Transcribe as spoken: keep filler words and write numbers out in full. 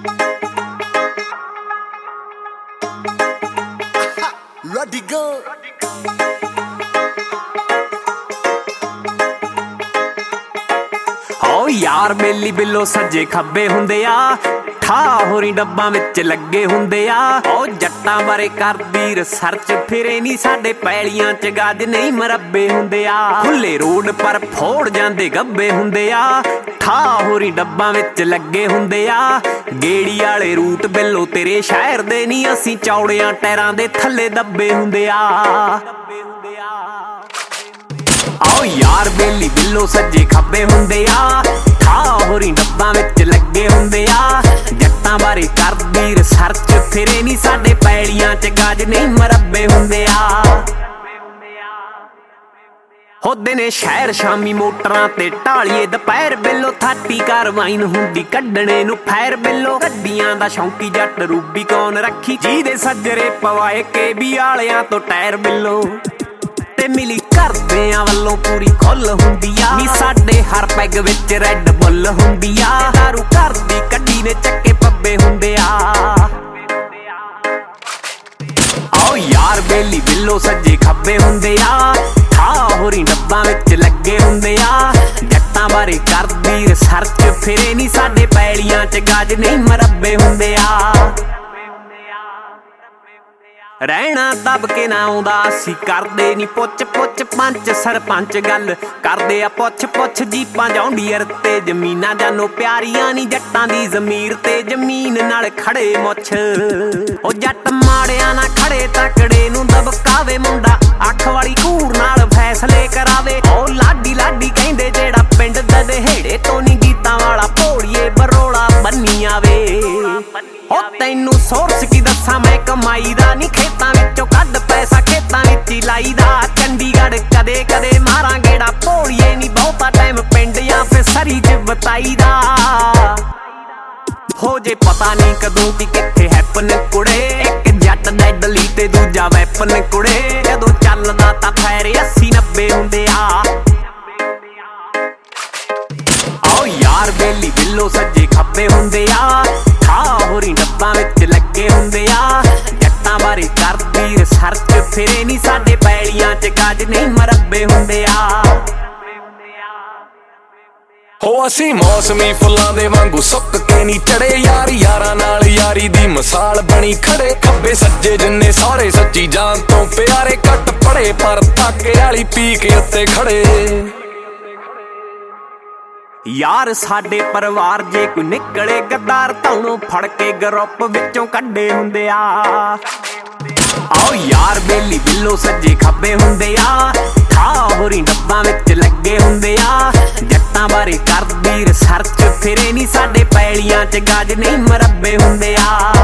Ready go हो यार बेली बिल्लो सज्जे खब्बे हुंदे आ ठा होरी डब्बां विच लगे हुंदे आ ओ जट्टां बारे करदी रिसर्च फिरे नी साडे पैलियां च गज नहीं मरब्बे हुंदे आ खुले रोड पर फोड़ जांदे गब्बे हुंदे आ ठा होरी डब्बां विच लगे हुंदे आ गेड़ी वाले रूट बिल्लो तेरे शहर दे नी असीं चौड़ियां टैरां दे थल्ले दब्बे हुंदे आ आओ यार बेली बिल्लो सज्जे खब्बे हुंदे आ ठा होरी डब्बां विच लगे हुंदे आ जट्टां बारे करदी रिसर्च फिरे नी साडे पैलियां च गज नहीं मरब्बे हुंदे आ होदे ने शहर शामी मोटरां ते ढालिए दुपहर बिल्लो थाटी कारवाइन हुंदी कड्डणे नूं फैर बिल्लो गड्डियां दा शौंकी जट रूबी कौन रखी जीदे सज्जरे पवाए के बी आलियां तो टायर बिल्लो ते मिली करदियां वल्लों पूरी खुल हुंदी आ नी साडे हर पैग विच रैड बुल हुंदी आ दारू घर दी कड्डी ने चक्के पब्बे हुंदे आ आओ यार बेली बिल्लो सज्जे खब्बे हुंदे आ ठा होरी डब्बां विच लगे हुंदे आ जट्टां बारे करदी रिसर्च फिरे नी साडे पैलियां च गज नहीं मरब्बे हुंदे आ रहना दब के ना आउंदा असी करदे नी पुछ पुछ पंच सरपंच गल करदे आ पुछ पुछ जीपां जौंडीअर ते जमीनां जानो प्यारियां नी जट्टां दी ज़मीर ते जमीन नाल खड़े मुछ ओ जट माड़ियां ना खड़े तकड़े नूं दबकावे मुंडा अख वाली घूर नाल फैसले करावे ओ लाडी लाडी कहंदे जेड़ा पिंड दा दहेड़े तो नी गीतां वाला भोड़िए बरोला बन्नी आवे ओ तैनू सोर्स की दस्सां मैं कमाई दा नी खेतां विचों कड्ड पैसा खेतां विच ही लाईदा चंडीगढ़ कदे कदे मारां गेड़ा भोड़िए नी बहुता टाइम पिंड या फिर सरी च बताईदा हो जे पता नहीं कदों की कित्थे हैपन कुड़े एक जट डैडली ते दूजा वैपन कुड़े जदों चलदा तां फैर अस्सी नब्बे हुंदे आ आओ यार बेली बिल्लो सज्जे खब्बे हुंदे आ ठा होरी डब्बां विच लगे हुंदे आ जट्टां बारे करदी रिसर्च फिरे नी साडे पैलियां च गज नहीं मरब्बे हुंदे आ हो असी मौसमी फुल्लां दे वांगू सुक के नी चढ़े यार यारां नाल यारी दी मिसाल बनी खड़े खब्बे सज्जे जिन्ने सारे सच्ची जान तो प्यारे घट पड़े पर ताके वाली पी के उत्ते खड़े यार साडे परिवार जे कोई निकले गद्दार ताउणों फड़ के ग्रुप विचों कड्डे हुंदे आ आओ यार बेली बिल्लो सज्जे खब्बे हुंदे आ ठा होरी डब्बां विच लगे हुंदे आ जट्टां बारे करदी रिसर्च फिरे नी साडे पैलियां च गज नहीं मरब्बे हुंदे आ